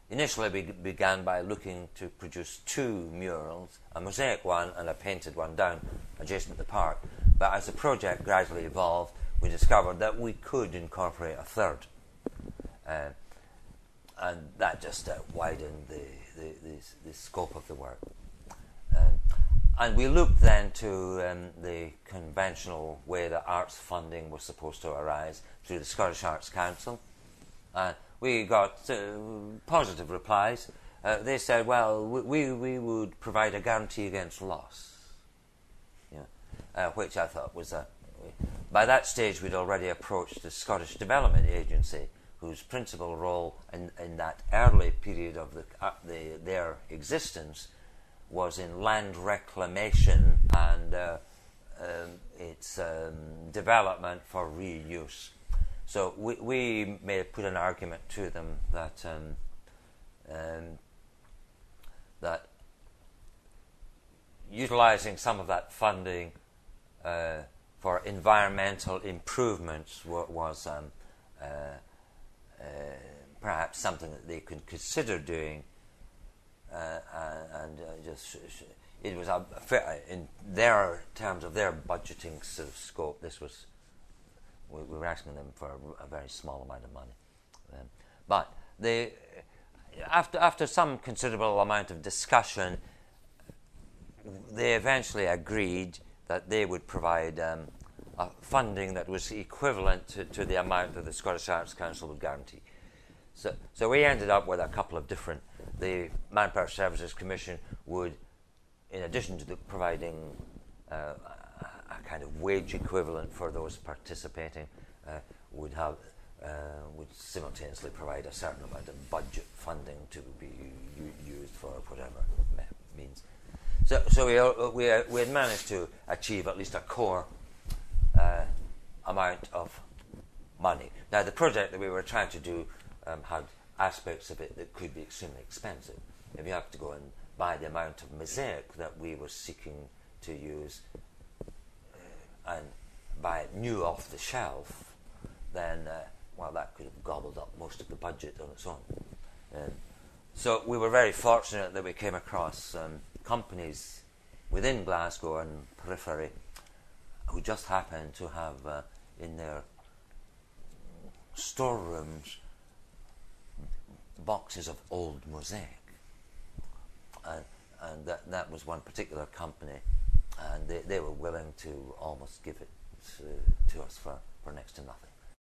initially began by looking to produce two murals, a mosaic one and a painted one down adjacent to the park. But as the project gradually evolved, we discovered that we could incorporate a third. And that just widened the scope of the work. And we looked then to the conventional way that arts funding was supposed to arise through the Scottish Arts Council. We got positive replies. They said, well, we would provide a guarantee against loss, which I thought was by that stage we'd already approached the Scottish Development Agency, whose principal role in that early period of their existence was in land reclamation and its development for reuse. So we may put an argument to them that that utilising some of that funding for environmental improvements was perhaps something that they could consider doing, it was in their terms of their budgeting sort of scope. This was we were asking them for a very small amount of money, but they after some considerable amount of discussion, they eventually agreed that they would provide funding that was equivalent to the amount that the Scottish Arts Council would guarantee. So we ended up with a couple of different. The Manpower Services Commission would, in addition to providing a kind of wage equivalent for those participating, would simultaneously provide a certain amount of budget funding to be used for whatever means. So we had managed to achieve at least a core amount of money. Now, the project that we were trying to do had aspects of it that could be extremely expensive. If you have to go and buy the amount of mosaic that we were seeking to use and buy it new off the shelf, then, that could have gobbled up most of the budget on its own. So we were very fortunate that we came across companies within Glasgow and periphery who just happened to have in their storerooms boxes of old mosaic, and that was one particular company, and they were willing to almost give it to us for next to nothing.